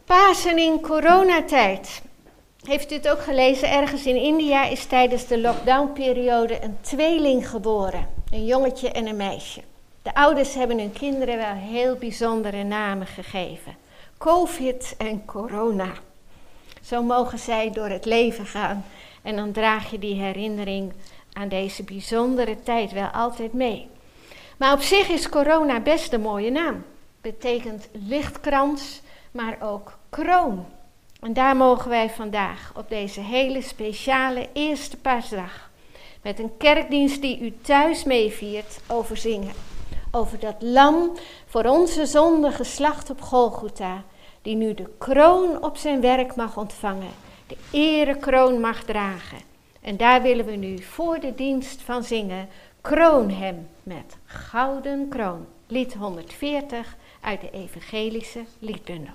Pasen in coronatijd. Heeft u het ook gelezen? Ergens in India is tijdens de lockdownperiode een tweeling geboren. Een jongetje en een meisje. De ouders hebben hun kinderen wel heel bijzondere namen gegeven. COVID en corona. Zo mogen zij door het leven gaan. En dan draag je die herinnering aan deze bijzondere tijd wel altijd mee. Maar op zich is corona best een mooie naam. Betekent lichtkrans, maar ook kroon. En daar mogen wij vandaag op deze hele speciale eerste paasdag met een kerkdienst die u thuis meeviert over zingen. Over dat lam voor onze zonde geslacht op Golgotha, die nu de kroon op zijn werk mag ontvangen, de erekroon mag dragen. En daar willen we nu voor de dienst van zingen, kroon hem met gouden kroon. Lied 140 uit de evangelische liedbundel.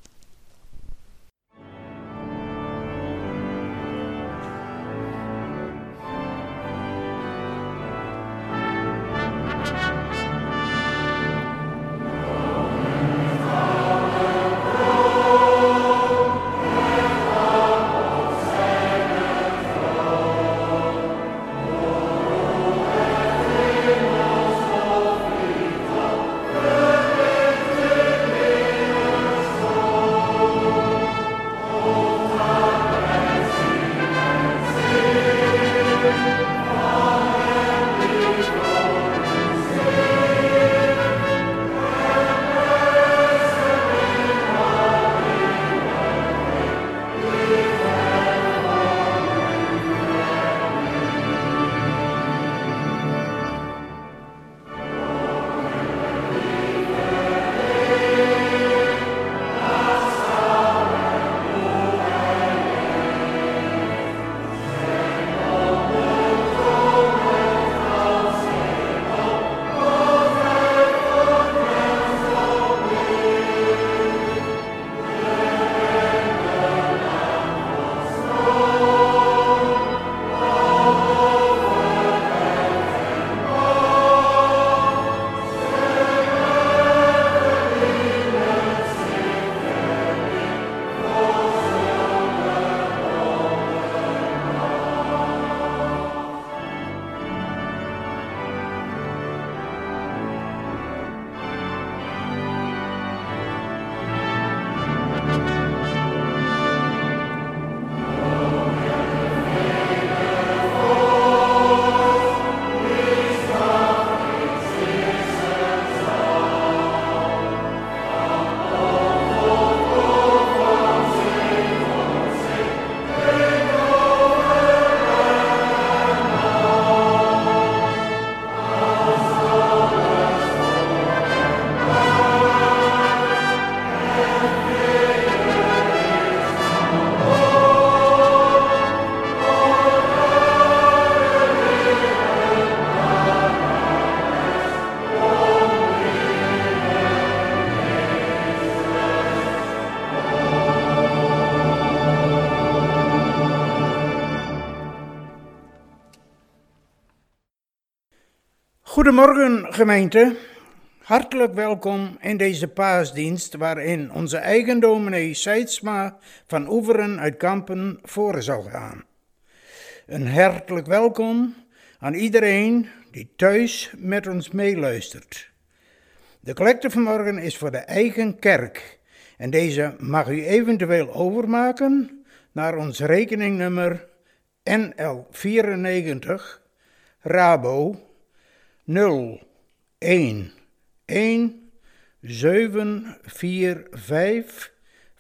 Goedemorgen gemeente, hartelijk welkom in deze paasdienst waarin onze eigen dominee Seidsma van Oeveren uit Kampen voor zal gaan. Een hartelijk welkom aan iedereen die thuis met ons meeluistert. De collecte vanmorgen is voor de eigen kerk en deze mag u eventueel overmaken naar ons rekeningnummer NL94 Rabo 011 745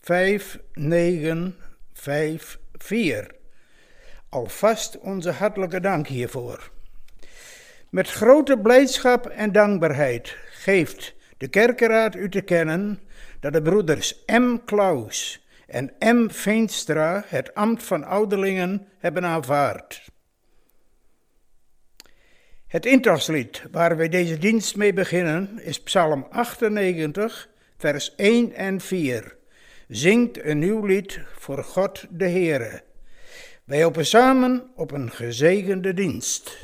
5954. Alvast onze hartelijke dank hiervoor. Met grote blijdschap en dankbaarheid geeft de kerkenraad u te kennen dat de broeders M. Klaus en M. Veenstra het ambt van ouderlingen hebben aanvaard. Het intraslied waar wij deze dienst mee beginnen is Psalm 98, vers 1 en 4. Zingt een nieuw lied voor God de Heere. Wij hopen samen op een gezegende dienst.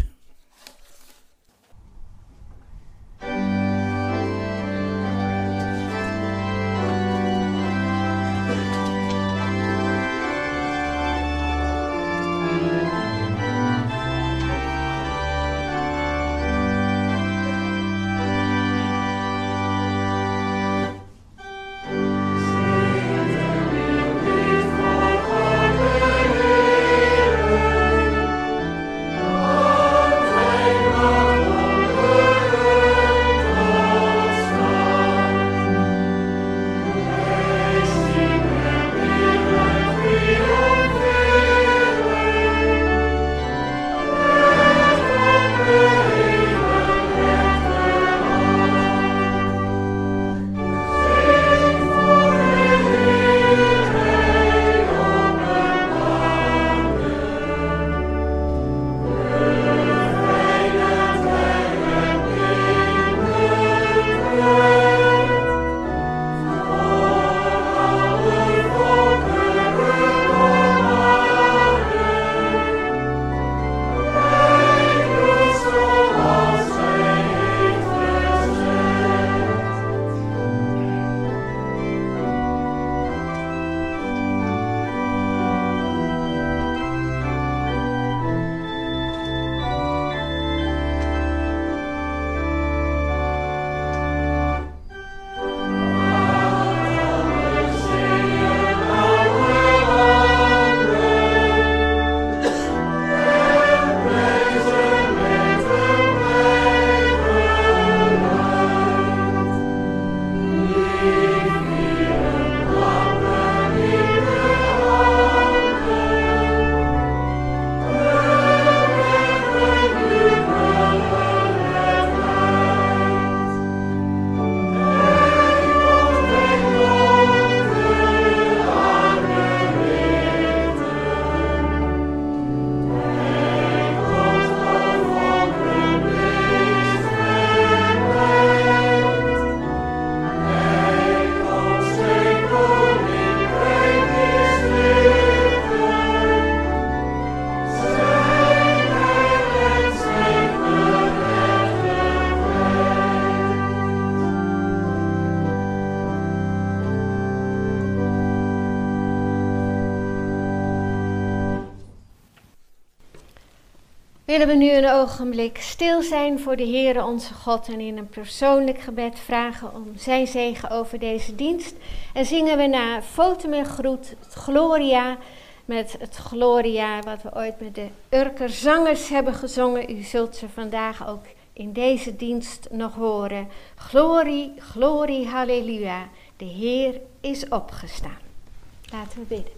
Willen we nu een ogenblik stil zijn voor de Heere onze God en in een persoonlijk gebed vragen om zijn zegen over deze dienst. En zingen we na Fotum en Groet het Gloria, met het Gloria wat we ooit met de Urker zangers hebben gezongen. U zult ze vandaag ook in deze dienst nog horen. Glorie, glorie, halleluja. De Heer is opgestaan. Laten we bidden.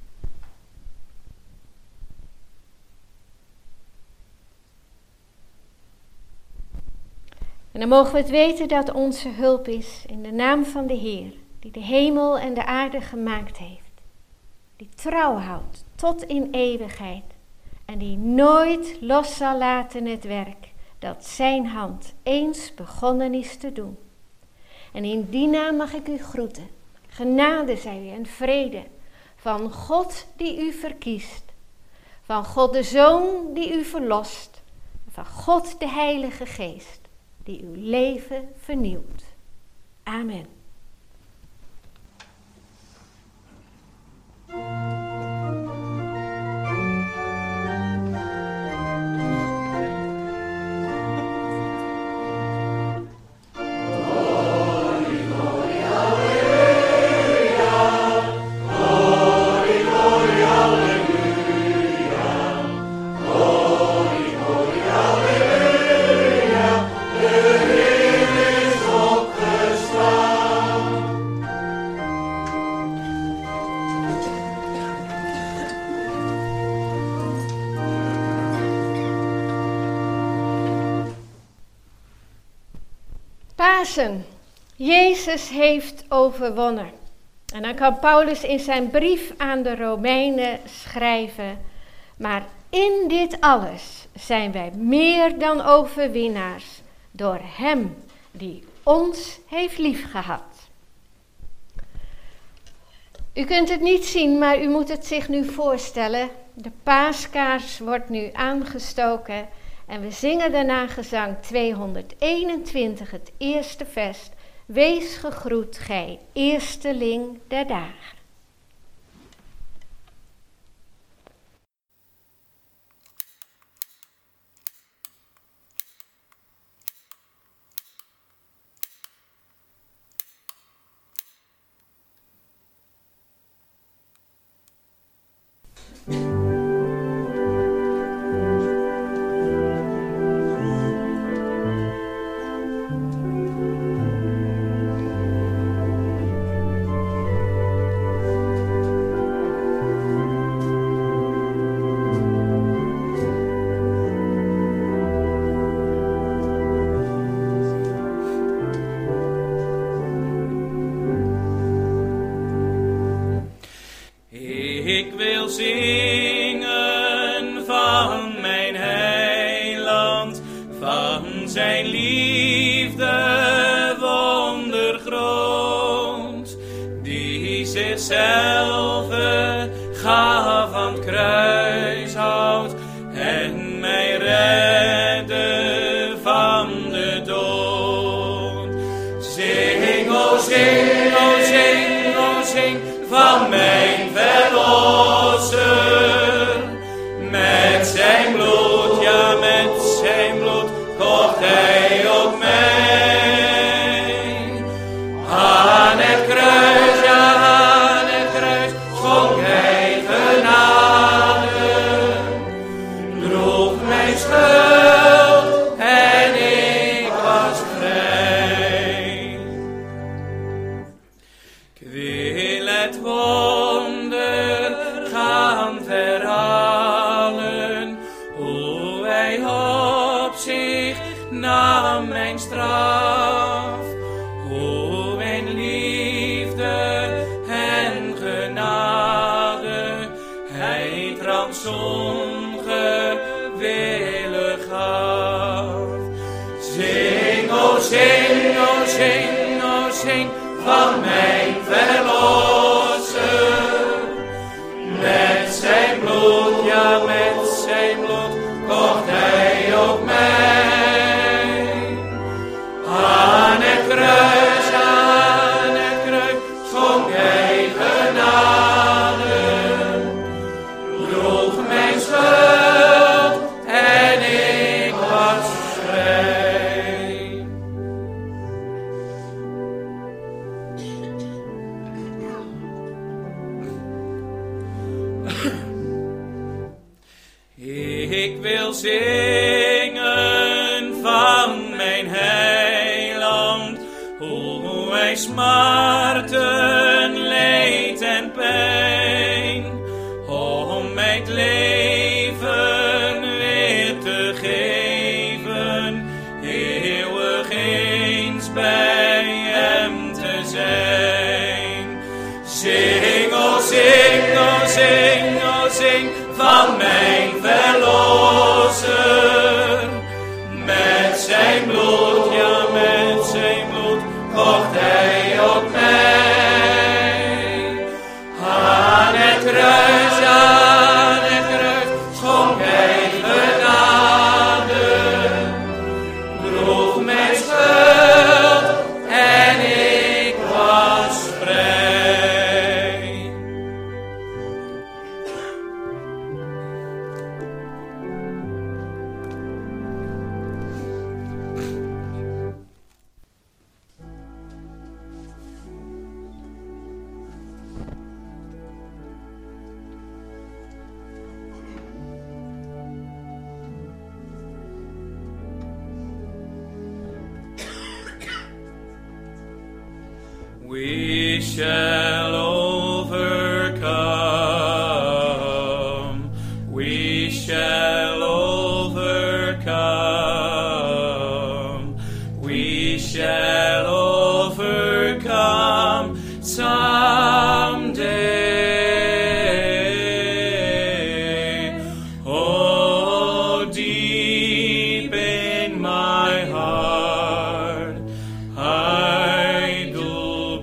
En dan mogen we het weten dat onze hulp is in de naam van de Heer, die de hemel en de aarde gemaakt heeft. Die trouw houdt tot in eeuwigheid en die nooit los zal laten het werk dat zijn hand eens begonnen is te doen. En in die naam mag ik u groeten. Genade zij u en vrede van God die u verkiest, van God de Zoon die u verlost, van God de Heilige Geest die uw leven vernieuwt. Amen. Pasen. Jezus heeft overwonnen. En dan kan Paulus in zijn brief aan de Romeinen schrijven: maar in dit alles zijn wij meer dan overwinnaars door hem die ons heeft liefgehad. U kunt het niet zien, maar u moet het zich nu voorstellen. De paaskaars wordt nu aangestoken. En we zingen daarna gezang 221, het eerste vers. Wees gegroet, gij eersteling der dagen. Zingen van mijn heiland, van zijn liefde wondergroot, die zichzelf gaf aan het kruishout en mij redde van de dood. Zing, o zing, o zing, o zing van mijn Verlosser, met zijn bloed, ja met zijn bloed, kocht hij ook mij. Aan het kruis, ja aan het kruis, schonk hij genade, droeg mijn schuld en ik was vrij. Ik wil het wonder gaan verhalen, hoe hij op zich nam mijn straf, hoe mijn liefde en genade hij trans ongewillig gaf. Zing, o zing, o zing, o zing van mijn Verlosser, met zijn bloed, ja met zijn bloed, kocht hij ook mij. Aan het kruis, schonk hij genade, droeg mijn schuld en wil zingen van mijn heiland, hoe hij smarten, leed en pijn, om mij het leven weer te geven, eeuwig eens bij hem te zijn. Zing, o zing, o zing, o zing van mijn verlosser. Met zijn bloed, ja met zijn bloed, kocht hij op mij. Aan het kruis schonk hij genade, droeg mijn schuld en ik was vrij. We shall overcome. We shall overcome. We shall overcome someday. Oh, deep in my heart, I do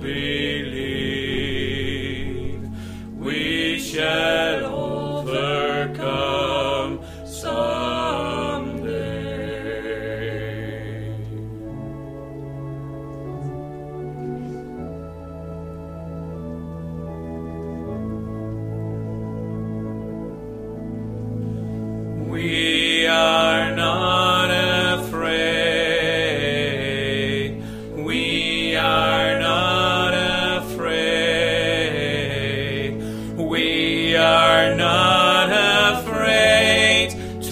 believe we shall overcome someday. We are not afraid. We are not afraid. We are not afraid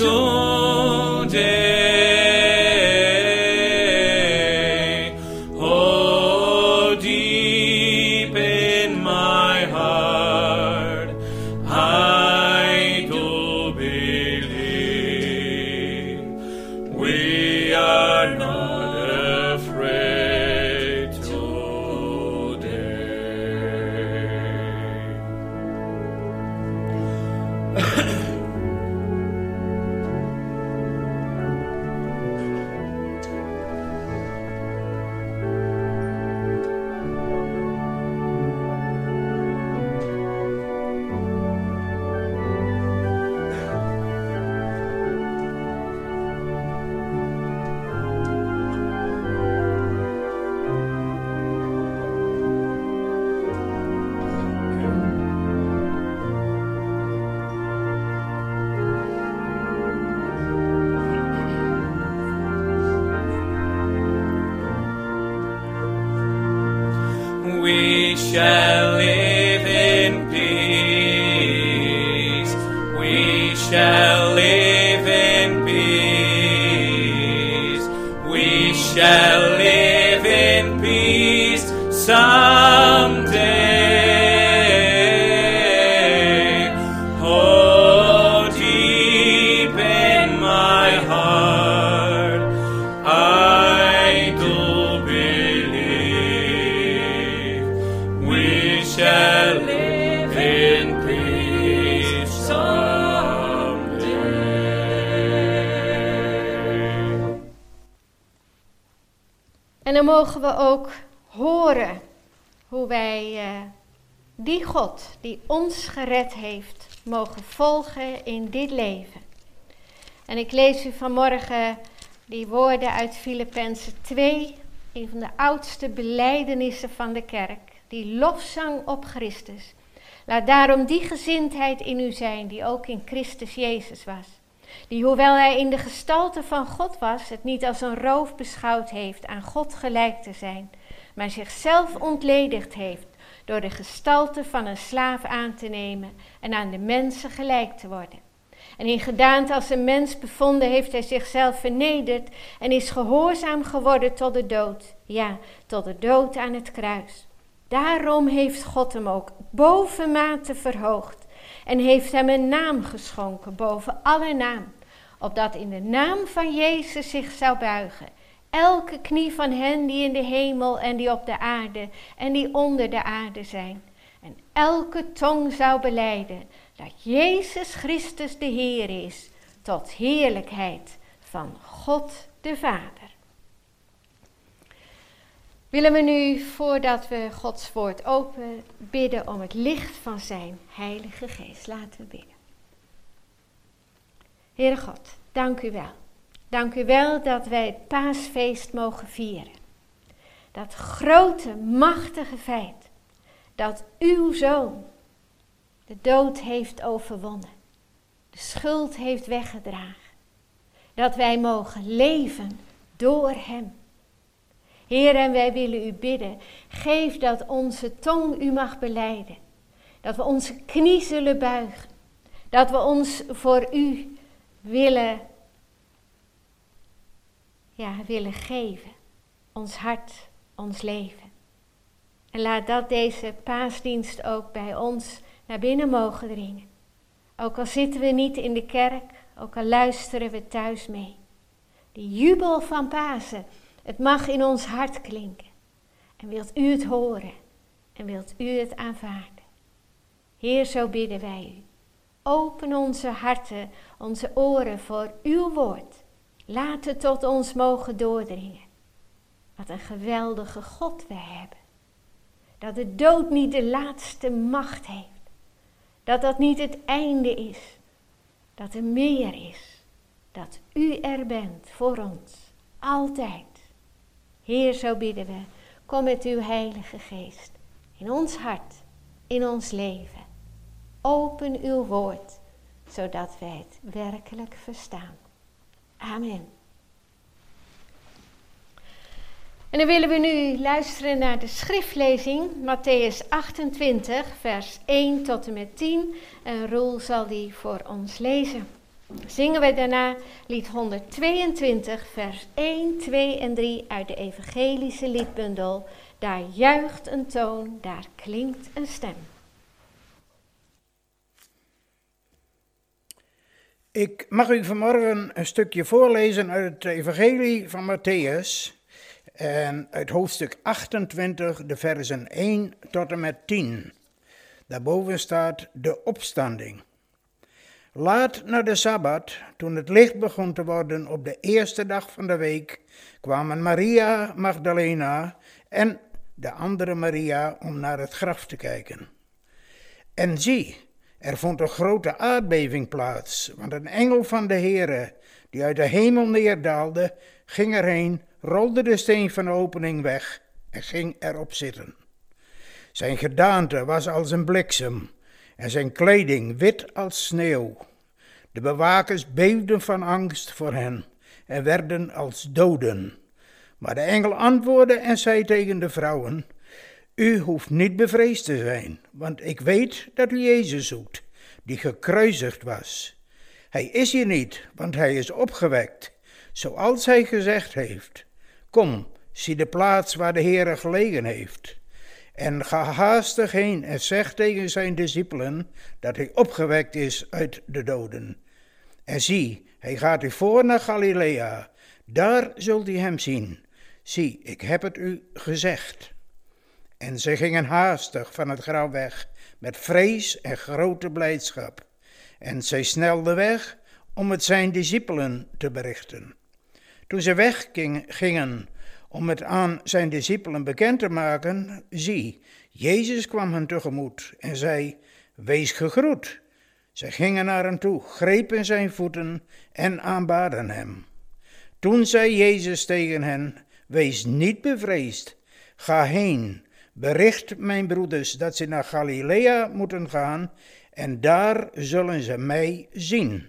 today. Oh, deep in my heart, I do believe we are not afraid today. We shall live in peace. We shall live in peace. We shall live in peace someday. Oh, deep in my heart, I do believe we shall live in peace someday. En dan mogen we ook horen hoe wij die God die ons gered heeft, mogen volgen in dit leven. En ik lees u vanmorgen die woorden uit Filippenzen 2, een van de oudste belijdenissen van de kerk. Die lofzang op Christus. Laat daarom die gezindheid in u zijn die ook in Christus Jezus was. Die hoewel hij in de gestalte van God was, het niet als een roof beschouwd heeft aan God gelijk te zijn, maar zichzelf ontledigd heeft door de gestalte van een slaaf aan te nemen en aan de mensen gelijk te worden. En in gedaante als een mens bevonden heeft hij zichzelf vernederd en is gehoorzaam geworden tot de dood. Ja, tot de dood aan het kruis. Daarom heeft God hem ook bovenmate verhoogd en heeft hem een naam geschonken boven alle naam, opdat in de naam van Jezus zich zou buigen elke knie van hen die in de hemel en die op de aarde en die onder de aarde zijn. En elke tong zou belijden dat Jezus Christus de Heer is, tot heerlijkheid van God de Vader. Willen we nu, voordat we Gods woord open, bidden om het licht van zijn Heilige Geest. Laten we bidden. Heere God, dank u wel. Dank u wel dat wij het paasfeest mogen vieren. Dat grote, machtige feit dat uw Zoon de dood heeft overwonnen. De schuld heeft weggedragen. Dat wij mogen leven door hem. Heer, en wij willen u bidden, geef dat onze tong u mag belijden. Dat we onze knie zullen buigen. Dat we ons voor u willen geven. Ons hart, ons leven. En laat dat deze paasdienst ook bij ons naar binnen mogen dringen. Ook al zitten we niet in de kerk, ook al luisteren we thuis mee. Die jubel van Pasen, het mag in ons hart klinken. En wilt u het horen en wilt u het aanvaarden. Heer, zo bidden wij u. Open onze harten, onze oren voor uw woord. Laat het tot ons mogen doordringen. Wat een geweldige God we hebben. Dat de dood niet de laatste macht heeft. Dat dat niet het einde is. Dat er meer is. Dat u er bent voor ons. Altijd. Heer, zo bidden we. Kom met uw Heilige Geest. In ons hart. In ons leven. Open uw woord. Zodat wij het werkelijk verstaan. Amen. En dan willen we nu luisteren naar de schriftlezing, Mattheüs 28, vers 1 tot en met 10. En Roel zal die voor ons lezen. Zingen we daarna lied 122, vers 1, 2 en 3 uit de evangelische liedbundel. Daar juicht een toon, daar klinkt een stem. Ik mag u vanmorgen een stukje voorlezen uit het evangelie van Mattheüs. En uit hoofdstuk 28, de versen 1 tot en met 10. Daarboven staat de opstanding. Laat na de Sabbat, toen het licht begon te worden op de eerste dag van de week, kwamen Maria Magdalena en de andere Maria om naar het graf te kijken. En zie, er vond een grote aardbeving plaats, want een engel van de Heere, die uit de hemel neerdaalde, ging erheen, rolde de steen van de opening weg en ging erop zitten. Zijn gedaante was als een bliksem en zijn kleding wit als sneeuw. De bewakers beefden van angst voor hen en werden als doden. Maar de engel antwoordde en zei tegen de vrouwen: U hoeft niet bevreesd te zijn, want ik weet dat u Jezus zoekt, die gekruisigd was. Hij is hier niet, want hij is opgewekt, zoals hij gezegd heeft. Kom, zie de plaats waar de Heere gelegen heeft. En ga haastig heen en zeg tegen zijn discipelen dat hij opgewekt is uit de doden. En zie, hij gaat u voor naar Galilea, daar zult u hem zien. Zie, ik heb het u gezegd. En ze gingen haastig van het graf weg, met vrees en grote blijdschap. En zij snelden weg om het zijn discipelen te berichten. Toen ze weggingen om het aan zijn discipelen bekend te maken, zie, Jezus kwam hen tegemoet en zei: Wees gegroet. Zij gingen naar hem toe, grepen zijn voeten en aanbaden hem. Toen zei Jezus tegen hen: Wees niet bevreesd, ga heen, bericht mijn broeders dat ze naar Galilea moeten gaan en daar zullen ze mij zien.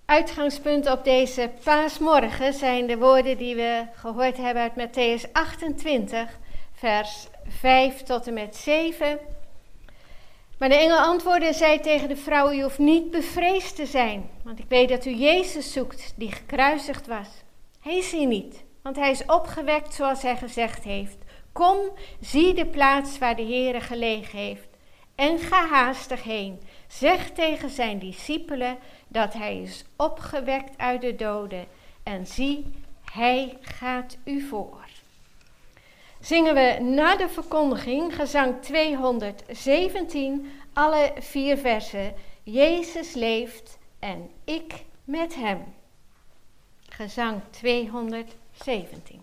Uitgangspunt op deze paasmorgen zijn de woorden die we gehoord hebben uit Mattheüs 28, vers 5 tot en met 7. Maar de engel antwoordde en zei tegen de vrouw: u hoeft niet bevreesd te zijn, want ik weet dat u Jezus zoekt, die gekruisigd was. Hij is hier niet, want hij is opgewekt zoals hij gezegd heeft. Kom, zie de plaats waar de Heere gelegen heeft en ga haastig heen. Zeg tegen zijn discipelen dat hij is opgewekt uit de doden en zie, hij gaat u voor. Zingen we na de verkondiging gezang 217, alle 4 versen. Jezus leeft en ik met hem. Gezang 217.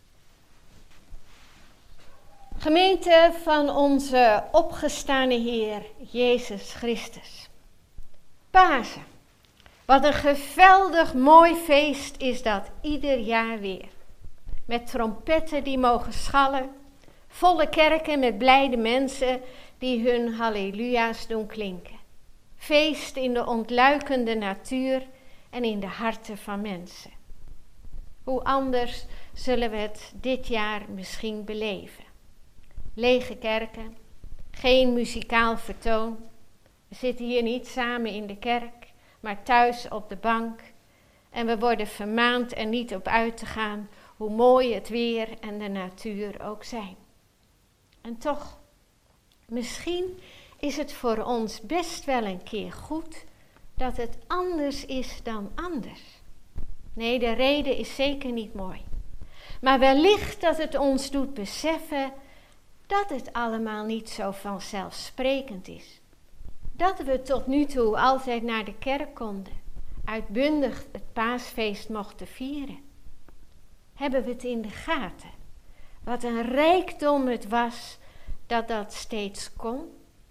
Gemeente van onze opgestane Heer Jezus Christus. Pasen. Wat een geweldig mooi feest is dat ieder jaar weer. Met trompetten die mogen schallen, volle kerken met blijde mensen die hun halleluja's doen klinken. Feest in de ontluikende natuur en in de harten van mensen. Hoe anders zullen we het dit jaar misschien beleven? Lege kerken, geen muzikaal vertoon. We zitten hier niet samen in de kerk, maar thuis op de bank. En we worden vermaand er niet op uit te gaan, hoe mooi het weer en de natuur ook zijn. En toch, misschien is het voor ons best wel een keer goed dat het anders is dan anders. Nee, de reden is zeker niet mooi. Maar wellicht dat het ons doet beseffen dat het allemaal niet zo vanzelfsprekend is. Dat we tot nu toe altijd naar de kerk konden, uitbundig het paasfeest mochten vieren. Hebben we het in de gaten? Wat een rijkdom het was dat dat steeds kon.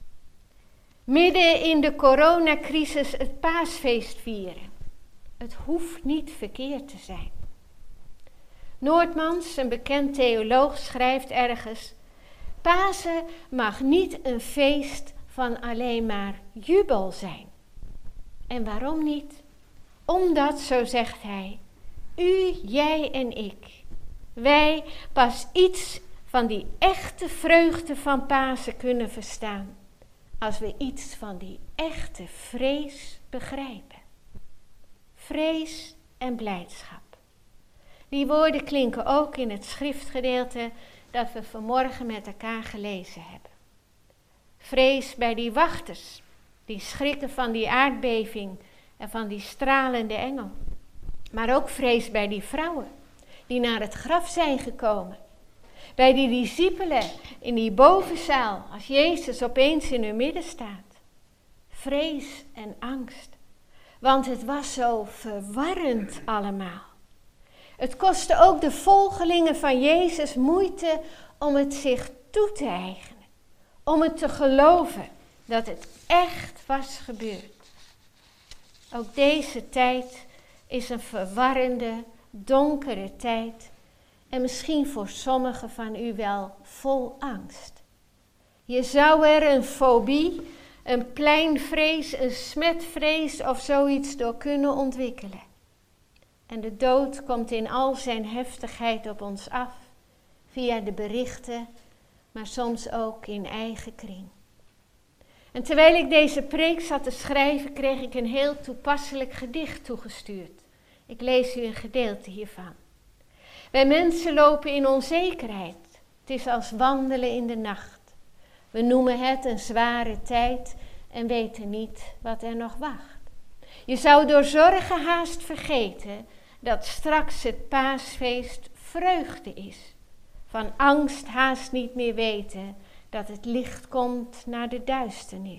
Midden in de coronacrisis het paasfeest vieren. Het hoeft niet verkeerd te zijn. Noordmans, een bekend theoloog, schrijft ergens: Pasen mag niet een feest van alleen maar jubel zijn. En waarom niet? Omdat, zo zegt hij, u, jij en ik, wij pas iets van die echte vreugde van Pasen kunnen verstaan, als we iets van die echte vrees begrijpen. Vrees en blijdschap. Die woorden klinken ook in het schriftgedeelte dat we vanmorgen met elkaar gelezen hebben. Vrees bij die wachters, die schrikken van die aardbeving en van die stralende engel. Maar ook vrees bij die vrouwen, die naar het graf zijn gekomen. Bij die discipelen in die bovenzaal, als Jezus opeens in hun midden staat. Vrees en angst, want het was zo verwarrend allemaal. Het kostte ook de volgelingen van Jezus moeite om het zich toe te eigenen. Om het te geloven dat het echt was gebeurd. Ook deze tijd is een verwarrende, donkere tijd. En misschien voor sommigen van u wel vol angst. Je zou er een fobie, een pleinvrees, een smetvrees of zoiets door kunnen ontwikkelen. En de dood komt in al zijn heftigheid op ons af, via de berichten, maar soms ook in eigen kring. En terwijl ik deze preek zat te schrijven, kreeg ik een heel toepasselijk gedicht toegestuurd. Ik lees u een gedeelte hiervan. Wij mensen lopen in onzekerheid. Het is als wandelen in de nacht. We noemen het een zware tijd en weten niet wat er nog wacht. Je zou door zorgen haast vergeten dat straks het paasfeest vreugde is. Van angst haast niet meer weten dat het licht komt naar de duisternis.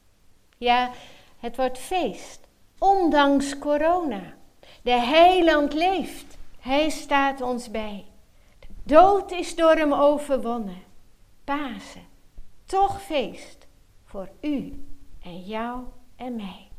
Ja, het wordt feest, ondanks corona. De heiland leeft, hij staat ons bij. De dood is door hem overwonnen. Pasen, toch feest voor u en jou en mij.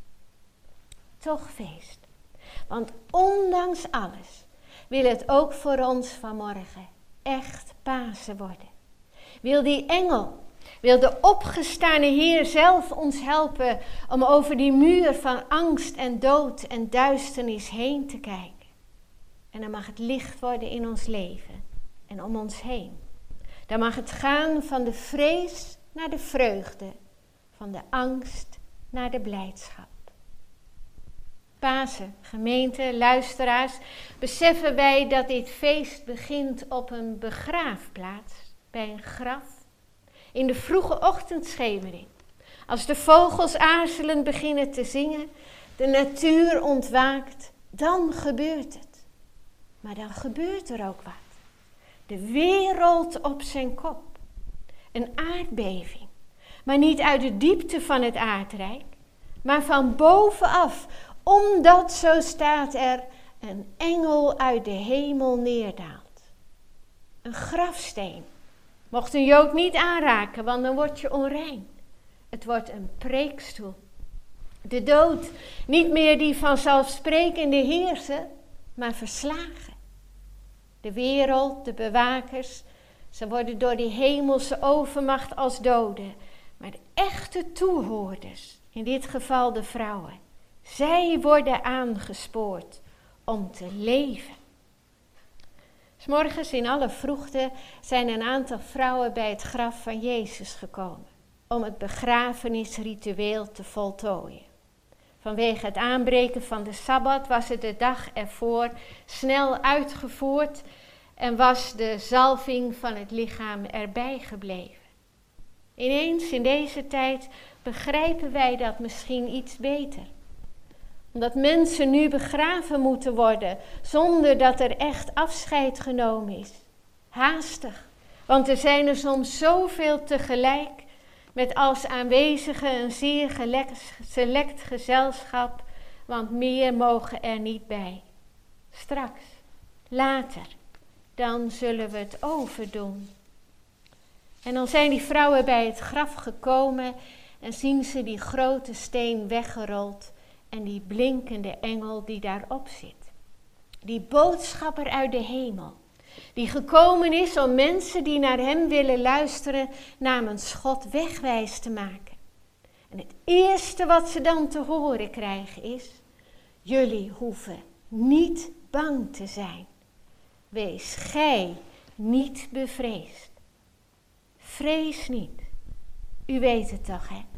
Toch feest. Want ondanks alles wil het ook voor ons vanmorgen echt Pasen worden. Wil die engel Wil de opgestane Heer zelf ons helpen om over die muur van angst en dood en duisternis heen te kijken. En dan mag het licht worden in ons leven en om ons heen. Dan mag het gaan van de vrees naar de vreugde, van de angst naar de blijdschap. Pasen, gemeente, luisteraars, beseffen wij dat dit feest begint op een begraafplaats, bij een graf, in de vroege ochtendschemering. Als de vogels aarzelend beginnen te zingen, de natuur ontwaakt, dan gebeurt het. Maar dan gebeurt er ook wat. De wereld op zijn kop. Een aardbeving, maar niet uit de diepte van het aardrijk, maar van bovenaf, omdat, zo staat er, een engel uit de hemel neerdaalt. Een grafsteen. Mocht een Jood niet aanraken, want dan word je onrein. Het wordt een preekstoel. De dood, niet meer die vanzelfsprekende heerser, maar verslagen. De wereld, de bewakers, ze worden door die hemelse overmacht als doden. Maar de echte toehoorders, in dit geval de vrouwen, zij worden aangespoord om te leven. 'S Morgens in alle vroegte zijn een aantal vrouwen bij het graf van Jezus gekomen om het begrafenisritueel te voltooien. Vanwege het aanbreken van de Sabbat was het de dag ervoor snel uitgevoerd en was de zalving van het lichaam erbij gebleven. Ineens in deze tijd begrijpen wij dat misschien iets beter. Omdat mensen nu begraven moeten worden zonder dat er echt afscheid genomen is. Haastig, want er zijn er soms zoveel tegelijk met als aanwezigen een zeer select gezelschap, want meer mogen er niet bij. Straks, later, dan zullen we het overdoen. En dan zijn die vrouwen bij het graf gekomen en zien ze die grote steen weggerold en die blinkende engel die daarop zit. Die boodschapper uit de hemel, die gekomen is om mensen die naar hem willen luisteren namens God wegwijs te maken. En het eerste wat ze dan te horen krijgen is: jullie hoeven niet bang te zijn. Wees gij niet bevreesd. Vrees niet. U weet het toch, hè?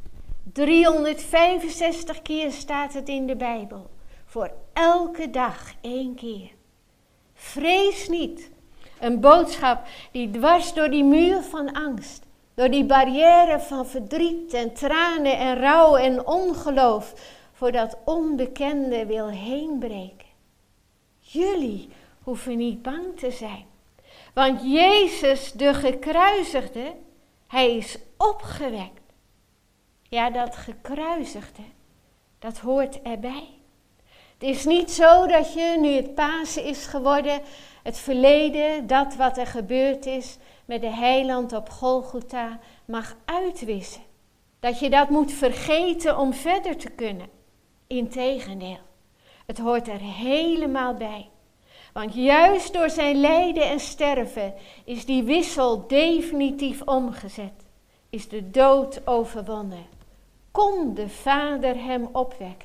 365 keer staat het in de Bijbel. Voor elke dag 1 keer. Vrees niet. Een boodschap die dwars door die muur van angst, door die barrière van verdriet en tranen en rouw en ongeloof voor dat onbekende wil heenbreken. Jullie hoeven niet bang te zijn. Want Jezus, de gekruisigde, hij is opgewekt. Ja, dat gekruisigde, dat hoort erbij. Het is niet zo dat je, nu het Pasen is geworden, het verleden, dat wat er gebeurd is met de heiland op Golgotha, mag uitwissen. Dat je dat moet vergeten om verder te kunnen. Integendeel, het hoort er helemaal bij. Want juist door zijn lijden en sterven is die wissel definitief omgezet. Is de dood overwonnen. Kon de Vader hem opwekken.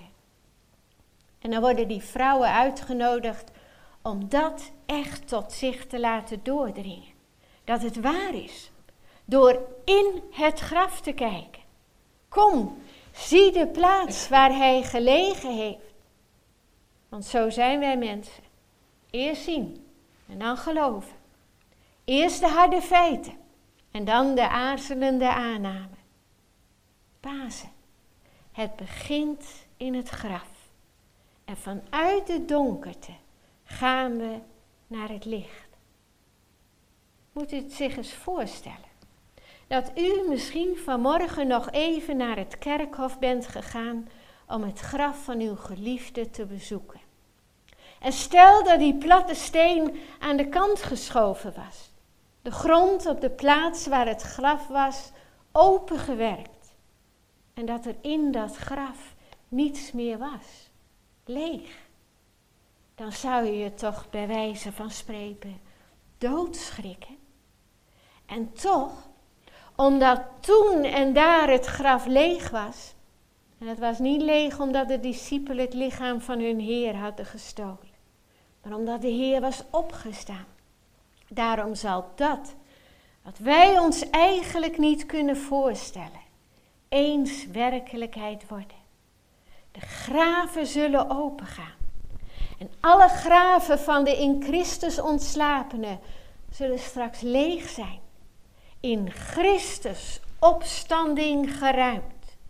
En dan worden die vrouwen uitgenodigd om dat echt tot zich te laten doordringen. Dat het waar is. Door in het graf te kijken. Kom, zie de plaats waar hij gelegen heeft. Want zo zijn wij mensen. Eerst zien en dan geloven. Eerst de harde feiten en dan de aarzelende aanname. Pasen. Het begint in het graf. En vanuit de donkerte gaan we naar het licht. Moet u het zich eens voorstellen. Dat u misschien vanmorgen nog even naar het kerkhof bent gegaan om het graf van uw geliefde te bezoeken. En stel dat die platte steen aan de kant geschoven was. De grond op de plaats waar het graf was opengewerkt. En dat er in dat graf niets meer was. Leeg. Dan zou je je toch bij wijze van spreken doodschrikken. En toch, Omdat toen en daar het graf leeg was. En het was niet leeg omdat de discipelen het lichaam van hun Heer hadden gestolen. Maar omdat de Heer was opgestaan. Daarom zal dat, wat wij ons eigenlijk niet kunnen voorstellen, eens werkelijkheid worden. De graven zullen opengaan. En alle graven van de in Christus ontslapenen zullen straks leeg zijn. In Christus opstanding geruimd.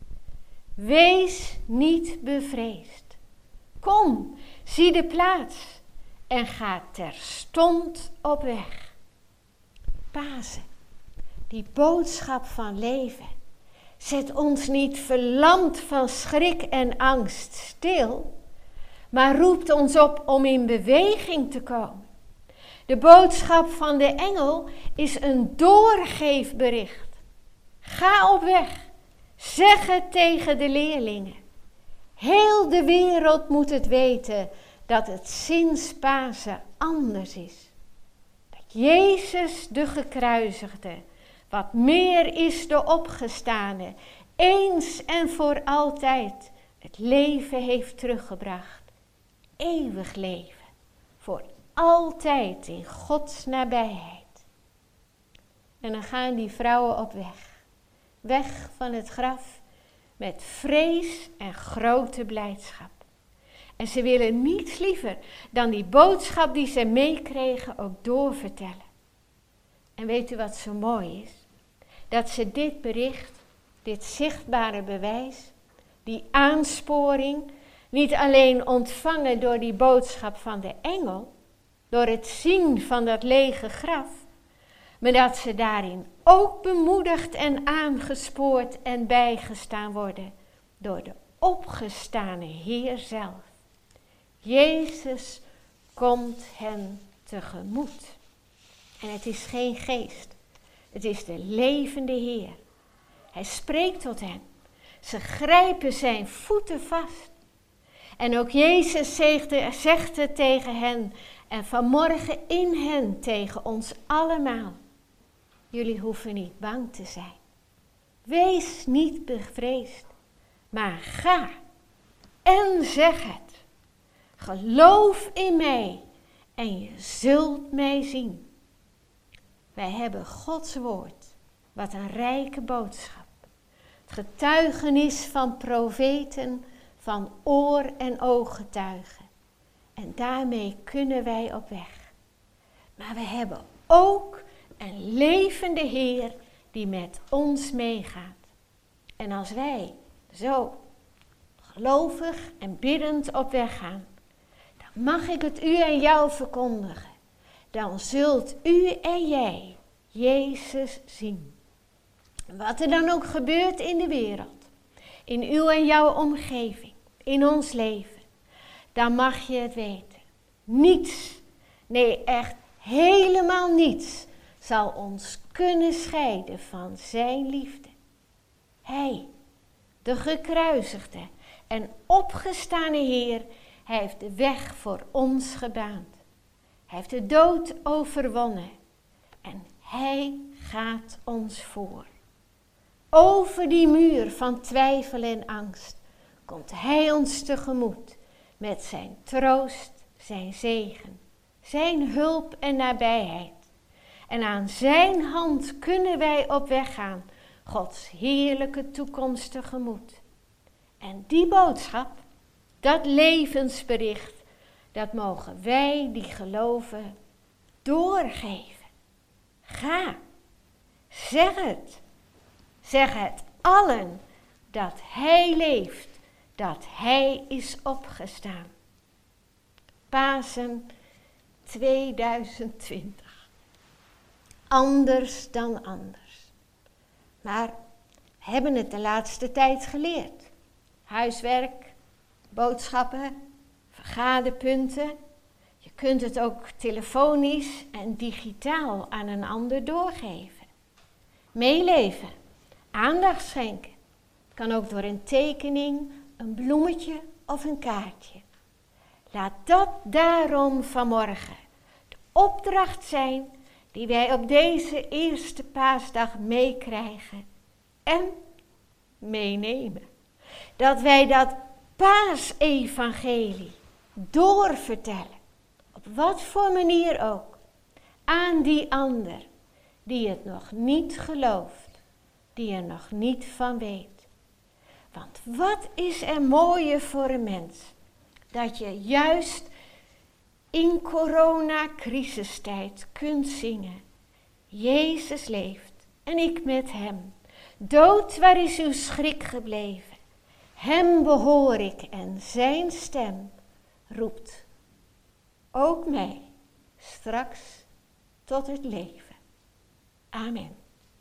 Wees niet bevreesd. Kom, zie de plaats en ga terstond op weg. Pasen, die boodschap van leven, zet ons niet verlamd van schrik en angst stil, maar roept ons op om in beweging te komen. De boodschap van de engel is een doorgeefbericht. Ga op weg. Zeg het tegen de leerlingen. Heel de wereld moet het weten dat het sinds Pasen anders is. Dat Jezus de gekruisigde, wat meer is de opgestane, eens en voor altijd het leven heeft teruggebracht. Eeuwig leven, voor altijd in Gods nabijheid. En dan gaan die vrouwen op weg. Weg van het graf met vrees en grote blijdschap. En ze willen niets liever dan die boodschap die ze meekregen ook doorvertellen. En weet u wat zo mooi is? Dat ze dit bericht, dit zichtbare bewijs, die aansporing, niet alleen ontvangen door die boodschap van de engel, door het zien van dat lege graf, maar dat ze daarin ook bemoedigd en aangespoord en bijgestaan worden door de opgestane Heer zelf. Jezus komt hen tegemoet. En het is geen geest, het is de levende Heer. Hij spreekt tot hen. Ze grijpen zijn voeten vast. En ook Jezus zegt het tegen hen en vanmorgen in hen tegen ons allemaal. Jullie hoeven niet bang te zijn. Wees niet bevreesd, maar ga en zeg het. Geloof in mij en je zult mij zien. Wij hebben Gods woord, wat een rijke boodschap. Het getuigenis van profeten, van oor- en ooggetuigen. En daarmee kunnen wij op weg. Maar we hebben ook een levende Heer die met ons meegaat. En als wij zo gelovig en biddend op weg gaan, dan mag ik het u en jou verkondigen. Dan zult u en jij Jezus zien. Wat er dan ook gebeurt in de wereld, in uw en jouw omgeving, in ons leven, dan mag je het weten. Niets, nee echt helemaal niets, zal ons kunnen scheiden van zijn liefde. Hij, de gekruisigde en opgestane Heer, hij heeft de weg voor ons gebaand. Hij heeft de dood overwonnen en hij gaat ons voor. Over die muur van twijfel en angst komt hij ons tegemoet met zijn troost, zijn zegen, zijn hulp en nabijheid. En aan zijn hand kunnen wij op weg gaan, Gods heerlijke toekomst tegemoet. En die boodschap, dat levensbericht, dat mogen wij die geloven doorgeven. Ga, zeg het. Zeg het allen dat hij leeft, dat hij is opgestaan. Pasen 2020. Anders dan anders. Maar we hebben het de laatste tijd geleerd. Huiswerk, boodschappen, vergaderpunten. Je kunt het ook telefonisch en digitaal aan een ander doorgeven. Meeleven, aandacht schenken. Het kan ook door een tekening, een bloemetje of een kaartje. Laat dat daarom vanmorgen de opdracht zijn die wij op deze eerste paasdag meekrijgen en meenemen. Dat wij dat paasevangelie doorvertellen, op wat voor manier ook, aan die ander die het nog niet gelooft, die er nog niet van weet. Want wat is er mooier voor een mens, dat je juist in corona-crisistijd kunt zingen. Jezus leeft en ik met hem. Dood, waar is uw schrik gebleven? Hem behoor ik en zijn stem roept ook mij straks tot het leven. Amen.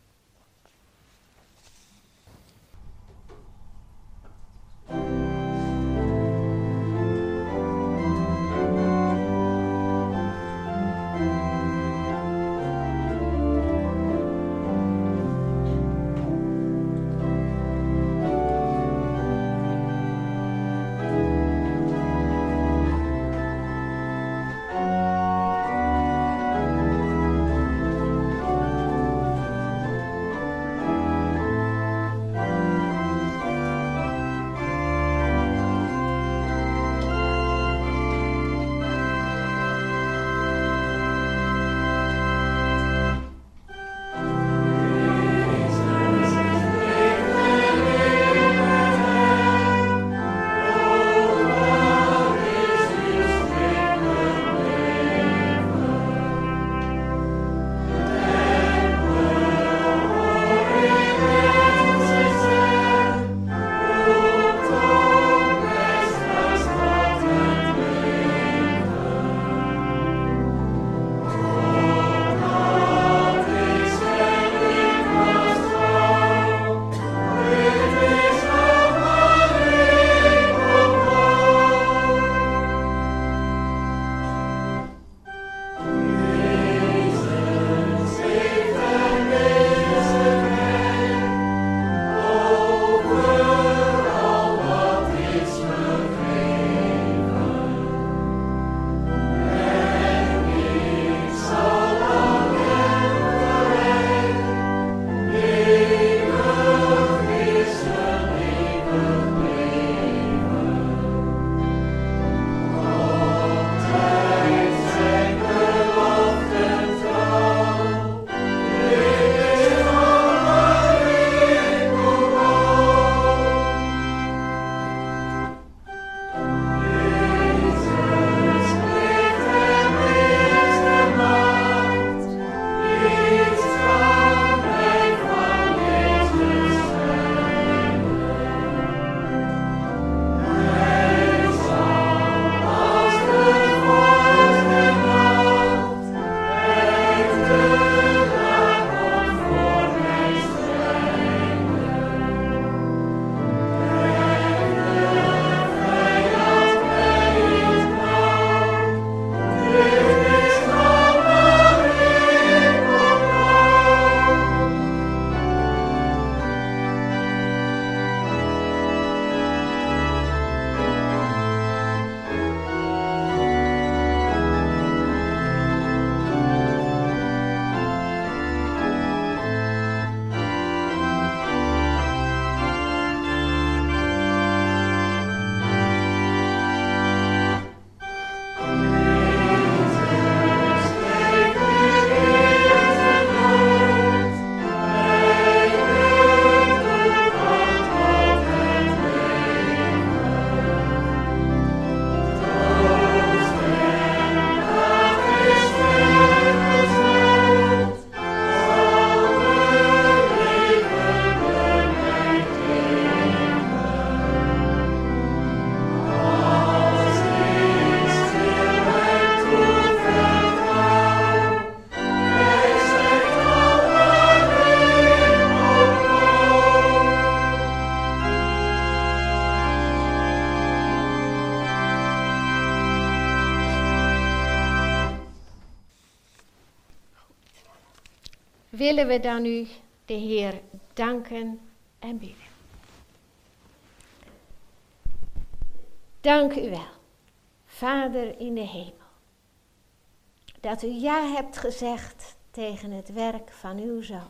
willen we dan nu de Heer danken en bidden. Dank u wel, Vader in de hemel, dat u ja hebt gezegd tegen het werk van uw Zoon.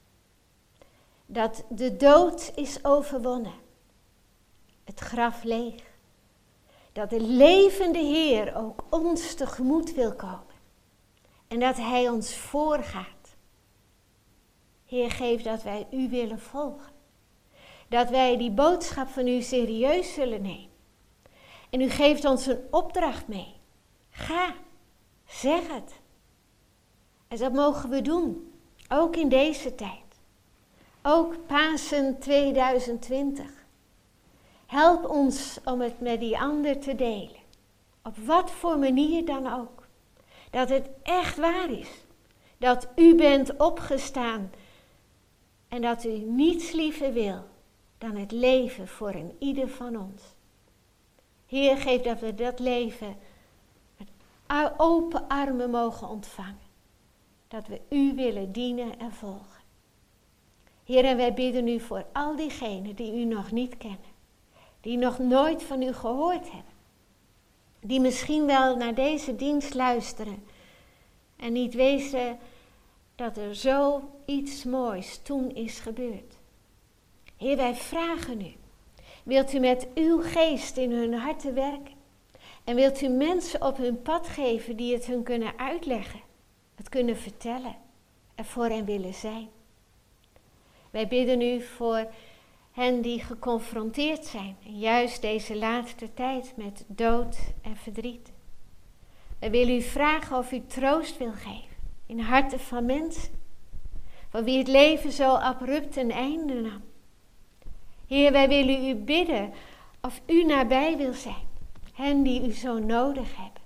Dat de dood is overwonnen, het graf leeg. Dat de levende Heer ook ons tegemoet wil komen. En dat Hij ons voorgaat. Heer, geef dat wij u willen volgen. Dat wij die boodschap van u serieus zullen nemen. En u geeft ons een opdracht mee. Ga, zeg het. En dat mogen we doen, ook in deze tijd. Ook Pasen 2020. Help ons om het met die ander te delen. Op wat voor manier dan ook. Dat het echt waar is. Dat u bent opgestaan. En dat u niets liever wil dan het leven voor een ieder van ons. Heer, geef dat we dat leven met open armen mogen ontvangen. Dat we u willen dienen en volgen. Heer, en wij bidden u voor al diegenen die u nog niet kennen. Die nog nooit van u gehoord hebben. Die misschien wel naar deze dienst luisteren. En niet weten dat er zoiets moois toen is gebeurd. Heer, wij vragen u. Wilt u met uw geest in hun harten werken? En wilt u mensen op hun pad geven die het hun kunnen uitleggen? Het kunnen vertellen. Er voor hen willen zijn. Wij bidden u voor hen die geconfronteerd zijn. En juist deze laatste tijd met dood en verdriet. Wij willen u vragen of u troost wil geven. In harten van mensen. Van wie het leven zo abrupt een einde nam. Heer, wij willen u bidden of u nabij wil zijn. Hen die u zo nodig hebben.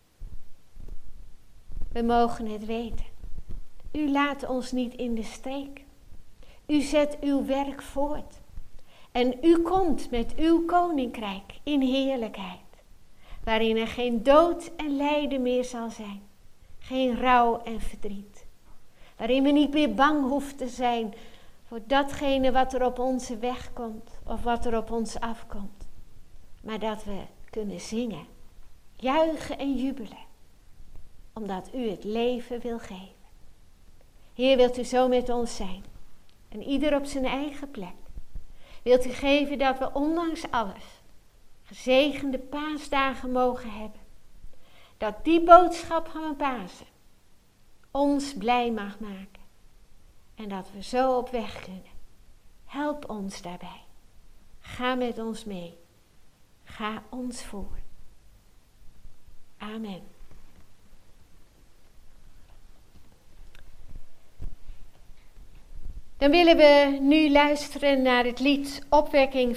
We mogen het weten. U laat ons niet in de steek. U zet uw werk voort. En u komt met uw koninkrijk in heerlijkheid. Waarin er geen dood en lijden meer zal zijn. Geen rouw en verdriet. Waarin we niet meer bang hoeven te zijn voor datgene wat er op onze weg komt. Of wat er op ons afkomt. Maar dat we kunnen zingen. Juichen en jubelen. Omdat u het leven wil geven. Heer, wilt u zo met ons zijn. En ieder op zijn eigen plek. Wilt u geven dat we ondanks alles gezegende paasdagen mogen hebben. Dat die boodschap van Pasen ons blij mag maken. En dat we zo op weg kunnen. Help ons daarbij. Ga met ons mee. Ga ons voor. Amen. Dan willen we nu luisteren naar het lied Opwekking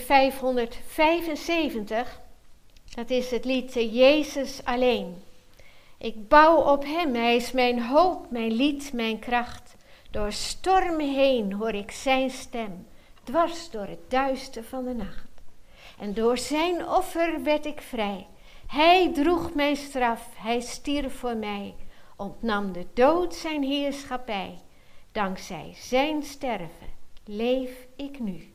575. Dat is het lied Jezus alleen. Ik bouw op hem, hij is mijn hoop, mijn lied, mijn kracht. Door stormen heen hoor ik zijn stem, dwars door het duister van de nacht. En door zijn offer werd ik vrij. Hij droeg mijn straf, hij stierf voor mij, ontnam de dood zijn heerschappij. Dankzij zijn sterven leef ik nu.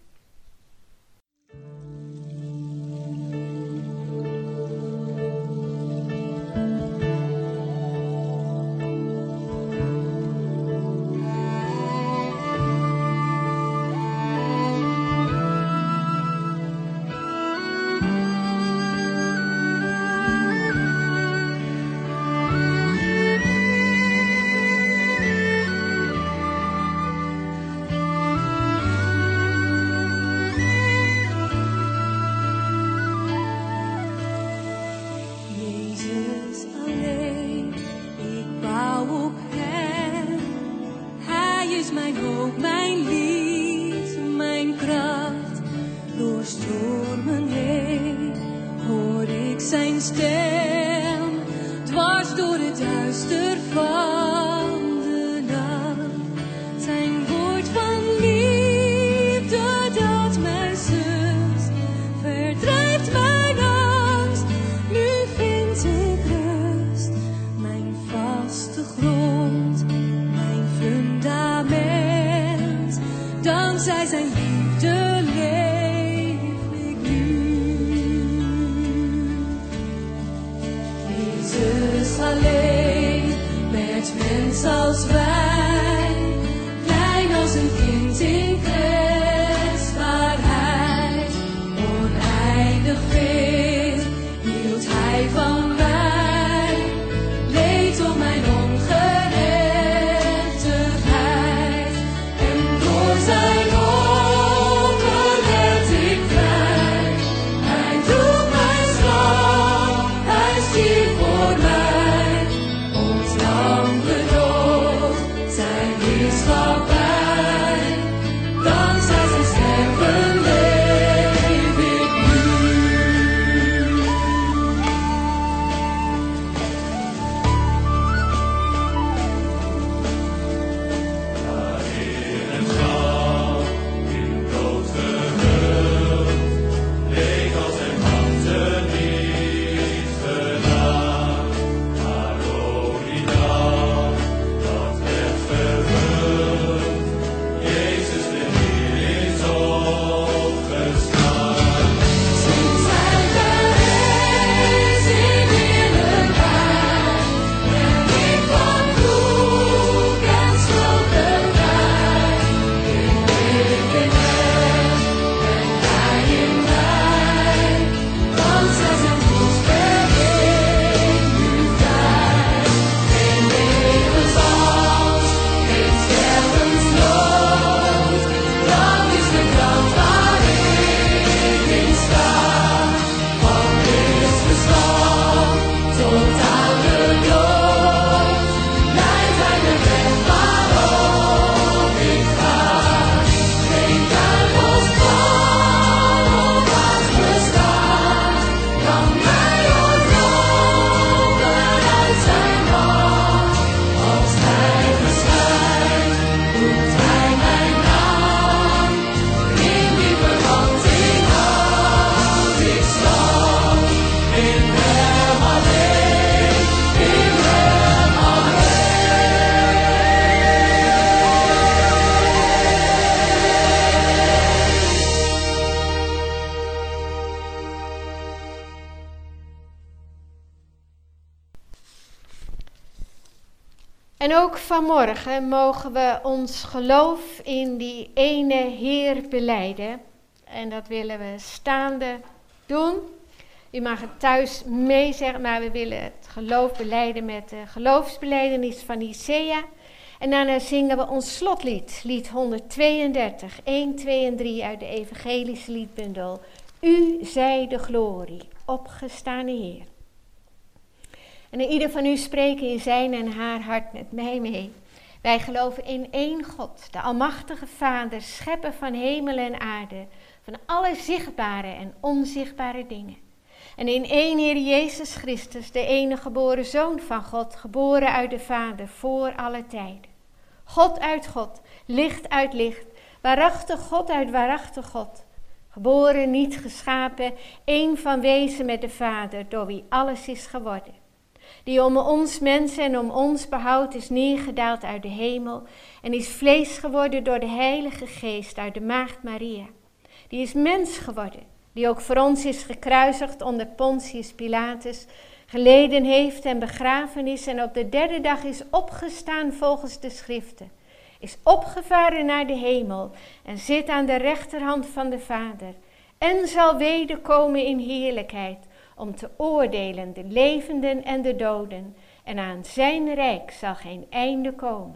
En ook vanmorgen mogen we ons geloof in die ene Heer belijden. En dat willen we staande doen. U mag het thuis meezeggen, maar we willen het geloof belijden met de geloofsbelijdenis van Nicea. En daarna zingen we ons slotlied, lied 132, 1, 2 en 3 uit de evangelische liedbundel. U zij de glorie, opgestane Heer. En ieder van u spreken in zijn en haar hart met mij mee. Wij geloven in één God, de almachtige Vader, schepper van hemel en aarde, van alle zichtbare en onzichtbare dingen. En in één Heer Jezus Christus, de enige geboren Zoon van God, geboren uit de Vader voor alle tijden. God uit God, licht uit licht, waarachtig God uit waarachtig God. Geboren, niet geschapen, één van wezen met de Vader, door wie alles is geworden. Die om ons mensen en om ons behoud is neergedaald uit de hemel en is vlees geworden door de Heilige Geest uit de Maagd Maria. Die is mens geworden, die ook voor ons is gekruisigd onder Pontius Pilatus, geleden heeft en begraven is en op de derde dag is opgestaan volgens de schriften, is opgevaren naar de hemel en zit aan de rechterhand van de Vader en zal wederkomen in heerlijkheid om te oordelen de levenden en de doden en aan zijn rijk zal geen einde komen.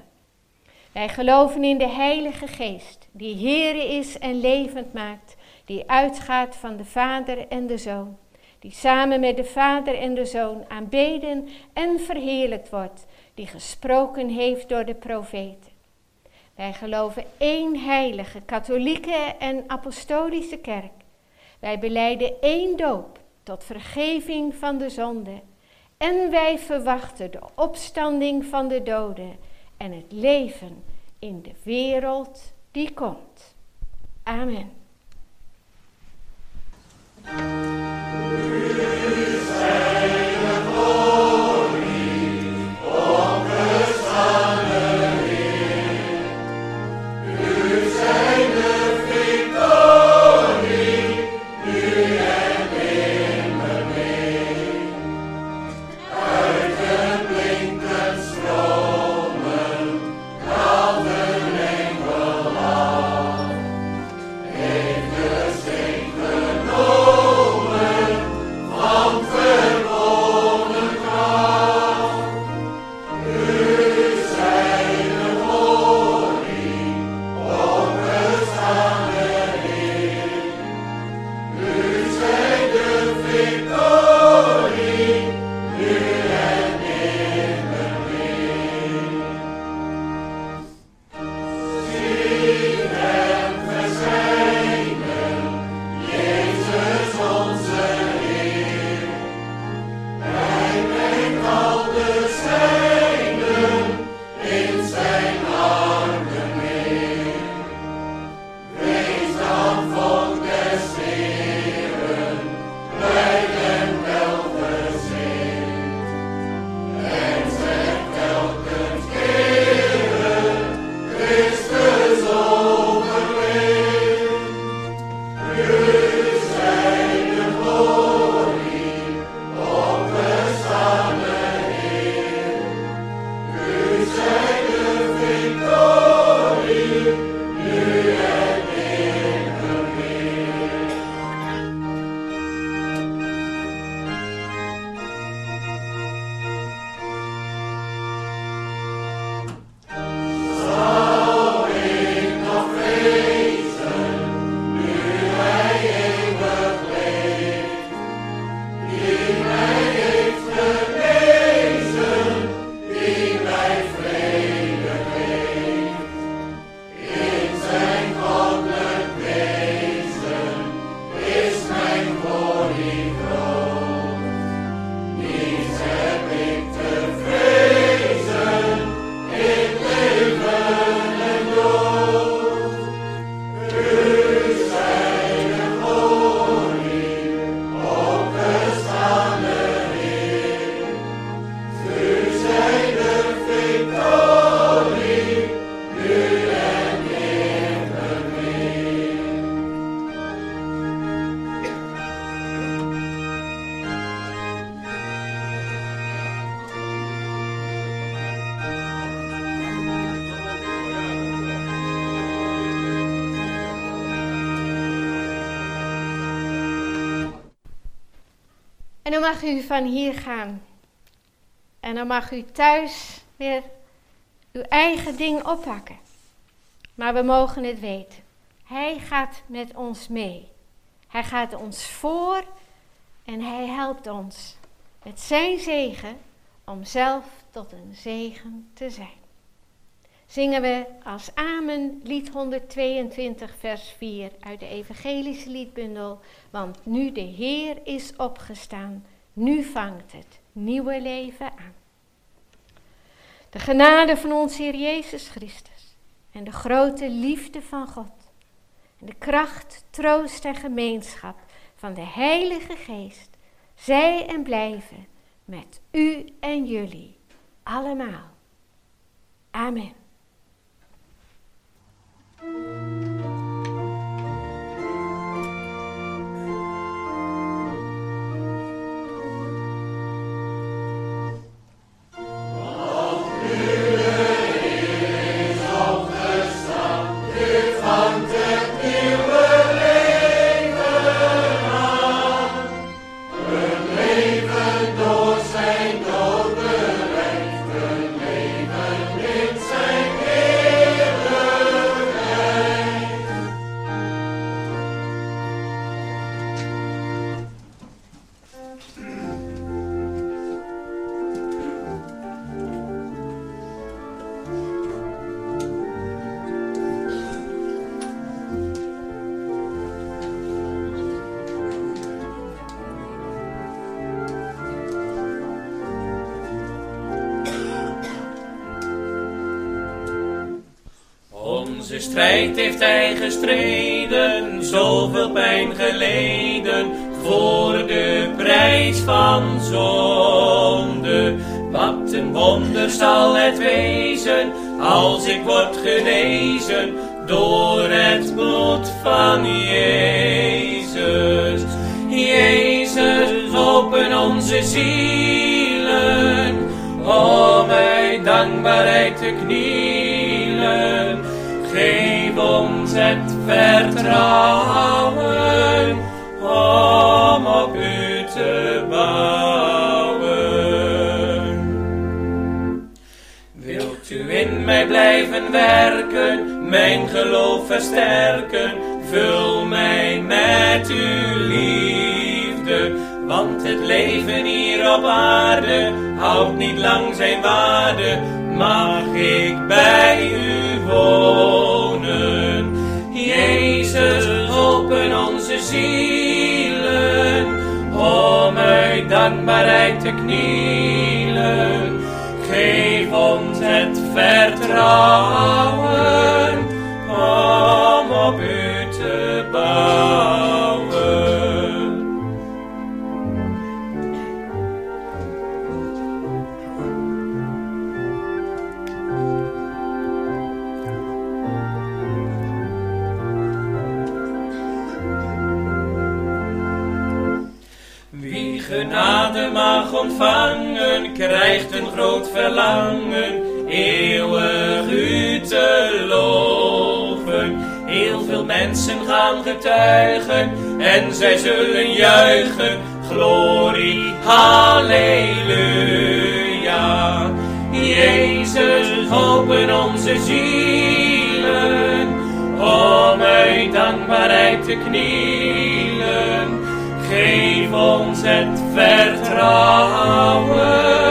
Wij geloven in de Heilige Geest, die Heere is en levend maakt, die uitgaat van de Vader en de Zoon, die samen met de Vader en de Zoon aanbeden en verheerlijkt wordt, die gesproken heeft door de profeten. Wij geloven één heilige, katholieke en apostolische kerk. Wij belijden één doop tot vergeving van de zonde. En wij verwachten de opstanding van de doden en het leven in de wereld die komt. Amen. Oh En dan mag u van hier gaan. En dan mag u thuis weer uw eigen ding oppakken. Maar we mogen het weten. Hij gaat met ons mee. Hij gaat ons voor en hij helpt ons met zijn zegen om zelf tot een zegen te zijn. Zingen we als Amen lied 122 vers 4 uit de evangelische liedbundel. Want nu de Heer is opgestaan, nu vangt het nieuwe leven aan. De genade van onze Heer Jezus Christus en de grote liefde van God en de kracht, troost en gemeenschap van de Heilige Geest zij en blijven met u en jullie allemaal. Amen. Onze strijd heeft hij gestreden, zoveel pijn geleden, voor de prijs van zonde. Wat een wonder zal het wezen, als ik word genezen, door het bloed van Jezus. Jezus, open onze zielen, om uit dankbaarheid te knielen. Geef ons het vertrouwen om op u te bouwen. Wilt u in mij blijven werken, mijn geloof versterken, vul mij met uw liefde. Want het leven hier op aarde houdt niet lang zijn waarde, mag ik bij u wonen. Jezus, open onze zielen, om uit dankbaarheid te knielen. Geef ons het vertrouwen, om op u te bouwen. Genade mag ontvangen, krijgt een groot verlangen, eeuwig u te loven. Heel veel mensen gaan getuigen, en zij zullen juichen, glorie, halleluja. Jezus, open onze zielen, om uit dankbaarheid te knielen. Geef ons het vertrouwen